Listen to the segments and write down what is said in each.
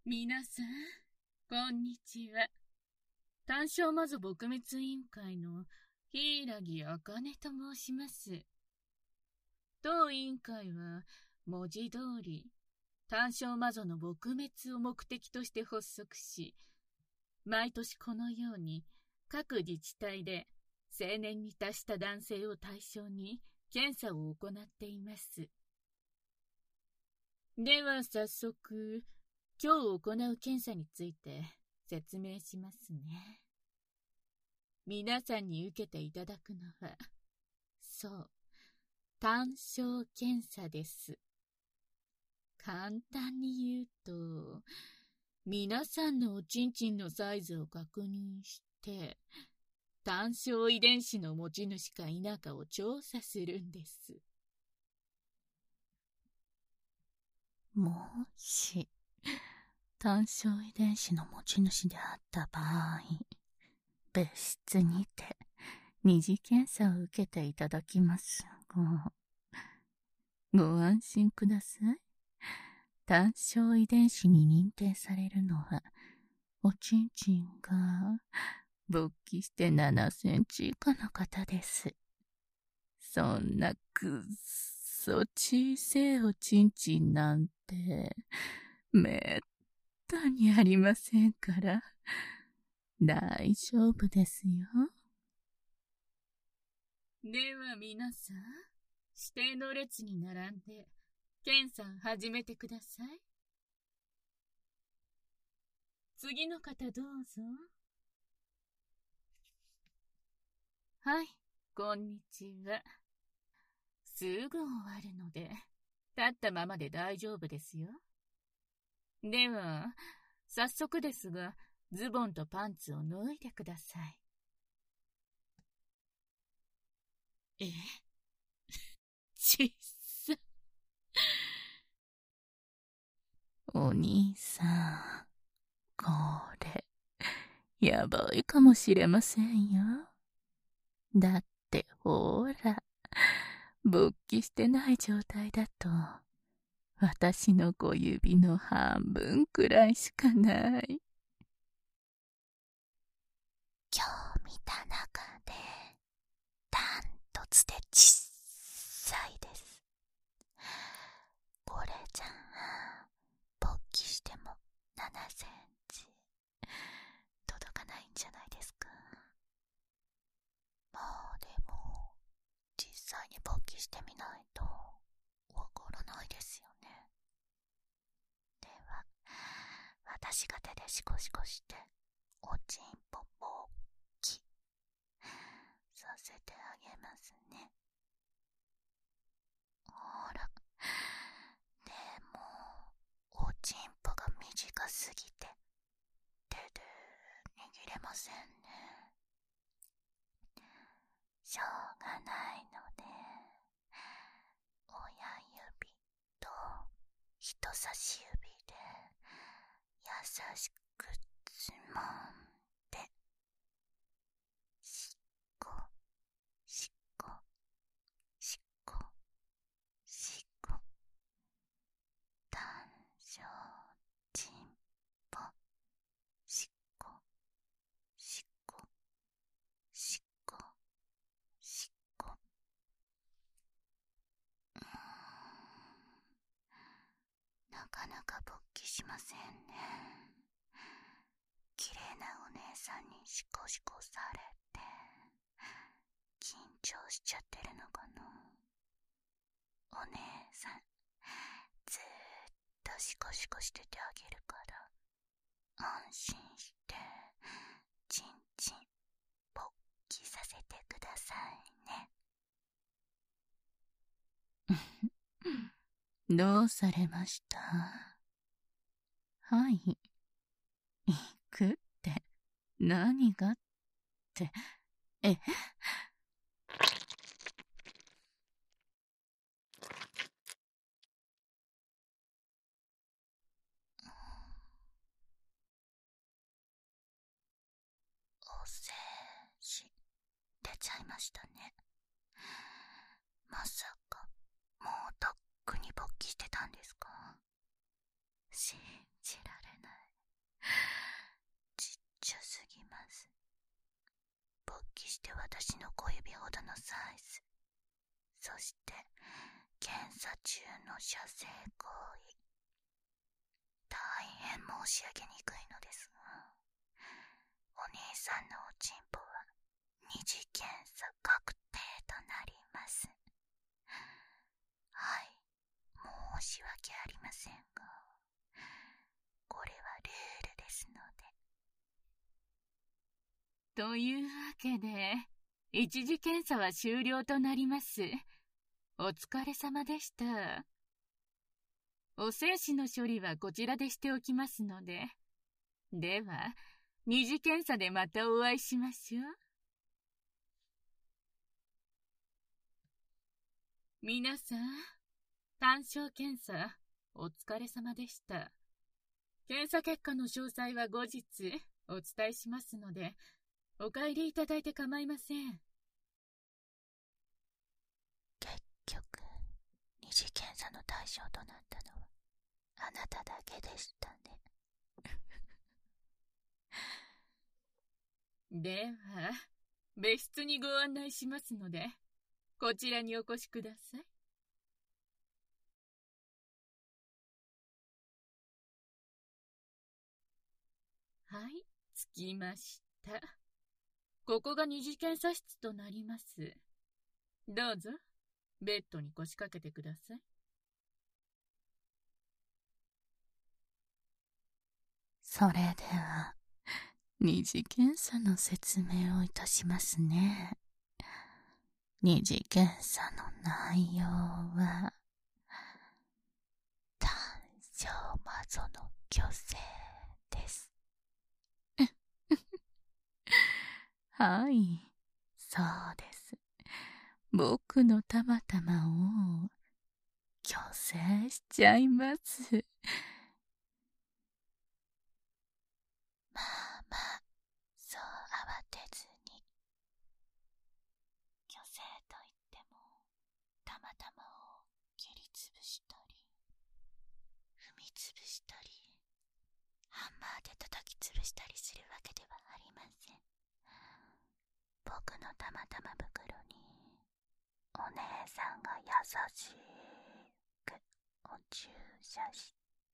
皆さん、こんにちは。単勝魔女撲滅委員会の柊茜と申します。当委員会は、文字通り、単勝魔女の撲滅を目的として発足し、毎年このように各自治体で成年に達した男性を対象に検査を行っています。では早速、今日行う検査について説明しますね。皆さんに受けていただくのは、そう、単勝検査です。簡単に言うと、皆さんのおちんちんのサイズを確認して、単勝遺伝子の持ち主か否かを調査するんです。 もし、単勝遺伝子の持ち主であった場合、別室にて二次検査を受けていただきますが、ご安心ください。単勝遺伝子に認定されるのは、おちんちんが勃起して7センチ以下の方です。そんなくっそ小せえおちんちんなんて、めったにありませんから、大丈夫ですよ。 では皆さん、指定の列に並んで、検査を始めてください。次の方どうぞ。はい、こんにちは。すぐ終わるので、立ったままで大丈夫ですよ。では、早速ですが、ズボンとパンツを脱いでください。ちっさ。 お兄さん、これ、やばいかもしれませんよ。だってほら、勃起してない状態だと、私の小指の半分くらいしかない。今日見た中で、ダントツでちっさいです。これじゃあ、勃起しても7センチ、届かないんじゃないですか。まあでも、実際に勃起してみないと、わからないですよね。では、私が手でシコシコして、おちんぽ勃起させてあげますね。ほら。でも、おちんぽが短すぎて、手で握れませんね。しょうがないので、親指と人差し指で優しくつまんで、しっこしっこしっこしっこ、単勝ちんぽ、しっこしっこしっこしっこ。なかなか勃起しませんね。綺麗なお姉さんにシコシコされて、緊張しちゃってるのかな。お姉さん、ずーっとシコシコしててあげるから、安心して、ちんちん、勃起させてくださいね。どうされました？はい。行くって、何がって、おせし、出ちゃいましたね。まさか、もうとっくに勃起してたんですか？信じられない。 して私の小指ほどのサイズ。そして、検査中の射精行為。大変申し上げにくいのですが、お兄さんのおちんぽは二次検査確定となります。はい、申し訳ありませんが、これはルールですので。 というわけで、一次検査は終了となります。お疲れ様でした。お精子の処理はこちらでしておきますので。では、二次検査でまたお会いしましょう。皆さん、単焦検査、お疲れ様でした。検査結果の詳細は後日お伝えしますので、お帰りいただいて構いません。 結局、二次検査の対象となったのはあなただけでしたね。 では、別室にご案内しますので、こちらにお越しください。はい、着きました。ここが二次検査室となります。どうぞ、ベッドに腰掛けてください。 それでは、二次検査の説明をいたしますね。二次検査の内容は、単焦マゾの虚勢です。はい、そうです。僕のたまたまを虚勢しちゃいます。まあまあ、そう慌てずに。虚勢といっても、たまたまを切りつぶしたり、踏みつぶしたり、ハンマーで叩きつぶしたりするわけではありません。僕のたまたま袋に、お姉さんが優しくお注射して、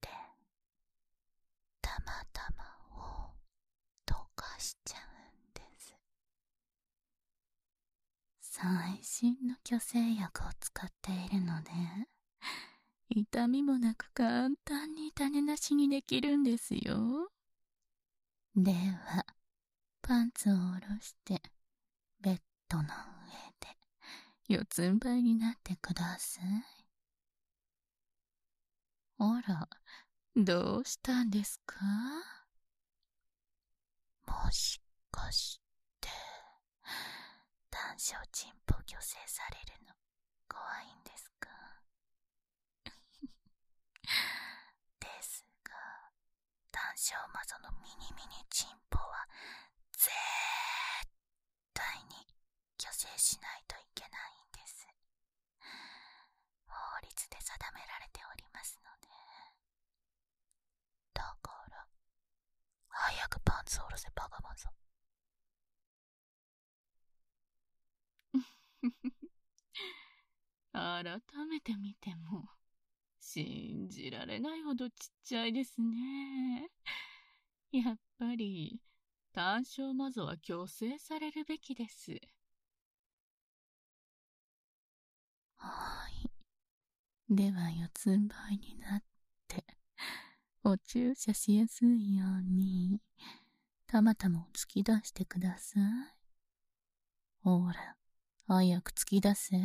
たまたまを溶かしちゃうんです。最新の虚勢薬を使っているので、痛みもなく簡単に種なしにできるんですよ。では、パンツを下ろして、ベッドの上で、四つん這いになってください。あら、どうしたんですか？もしかして、単焦チンポ虚勢されるの、怖いんですか？ですが、単焦マゾのミニミニチンポは、絶対に虚勢しないといけないんです。法律で定められておりますので。だから、早くパンツを下ろせバカマゾ。 改めて見ても、信じられないほどちっちゃいですね。やっぱり、単焦マゾは矯正されるべきです。 はい。では四つん這いになって、お注射しやすいように、たまたまを突き出してください。ほら、早く突き出せ。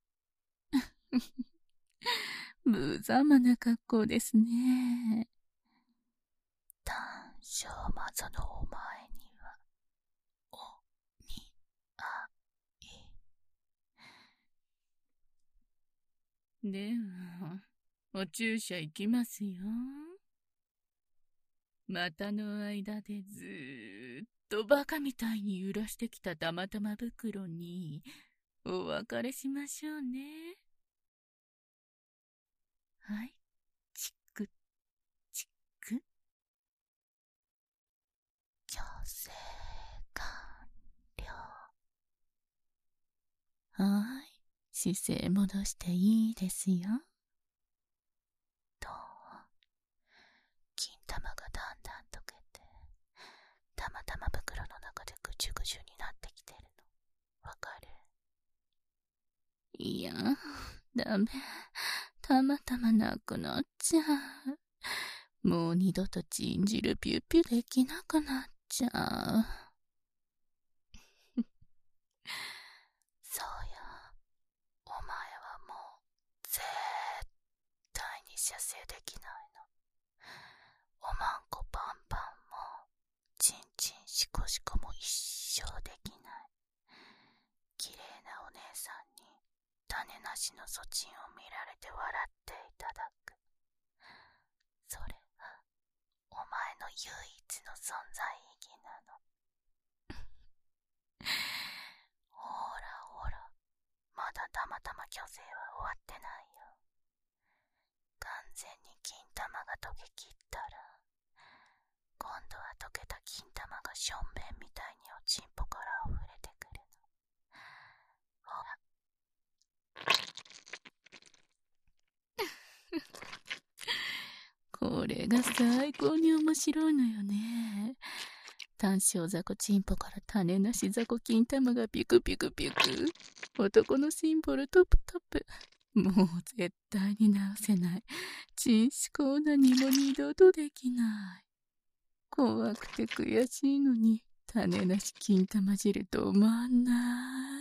無様な格好ですね。単焦マゾのお前には、おにあい。 では、お注射いきますよ。股の間でずーっとバカみたいに揺らしてきたたまたま袋に、お別れしましょうね。はい、チク、チク。 虚勢完了。 はい。姿勢戻していいですよ。と、金玉がだんだん溶けて、たまたま袋の中でぐちゅぐちゅになってきてるの。わかる？いや、ダメ。たまたまなくなっちゃう。もう二度とチン汁ピュッピュできなくなっちゃう。そうよ。お前はもう、絶対に射精できないの。おまんこパンパンも、チンチンシコシコも一生できない。綺麗なお姉さんに、種なしのソチンを見られて笑っていただく。それが、お前の唯一の存在意義なの。ほらほら、まだたまたま虚勢は終わってないよ。完全に金玉が溶けきったら、今度は溶けた金玉がしょんべんみたいにおちんぽから溢れてくるの。ほら。これが最高に面白いのよね。単小雑魚チンポから種なし雑魚金玉がピクピクピク。男のシンボルトップトップ。もう絶対に直せない。チンシコーナにも二度とできない。怖くて悔しいのに、種なし金玉汁止まんない。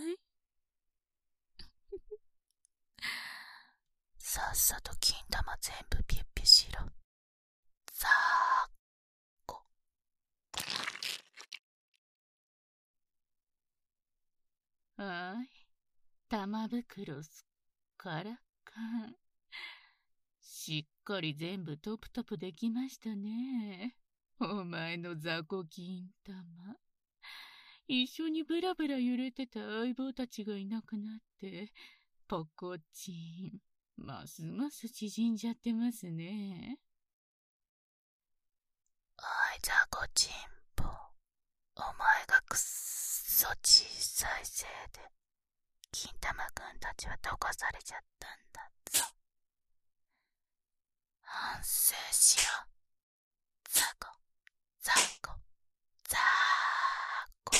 さっさと金玉全部ピュッピュしろ。さあこ。 はい。玉袋すっからかん。しっかり全部トプトプできましたね。お前の雑魚金玉。一緒にブラブラ揺れてた相棒たちがいなくなって、ポコチン。ますます縮んじゃってますね。 おい雑魚チンポ。お前がくっそ小さいせいで、金玉くんたちは溶かされちゃったんだぞ。反省しろ。雑魚、雑魚、雑魚。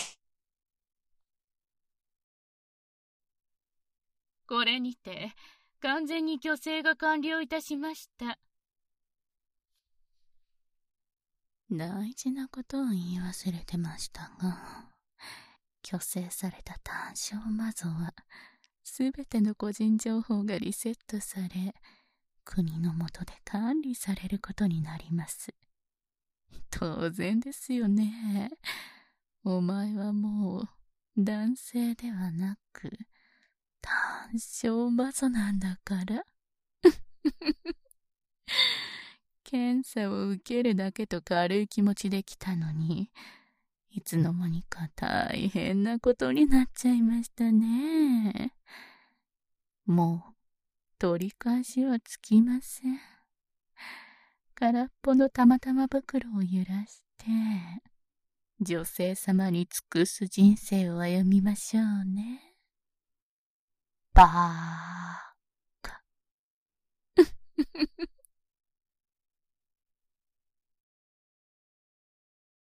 これにて、完全に虚勢が完了いたしました。 大事なことを言い忘れてましたが、虚勢された単小魔像は、すべての個人情報がリセットされ、国の下で管理されることになります。当然ですよね。お前はもう、男性ではなく、単小魔女なんだから。検査を受けるだけと軽い気持ちで来たのに、いつの間にか大変なことになっちゃいましたね。もう、取り返しはつきません。空っぽのたまたま袋を揺らして、女性様に尽くす人生を歩みましょうね。バーカ。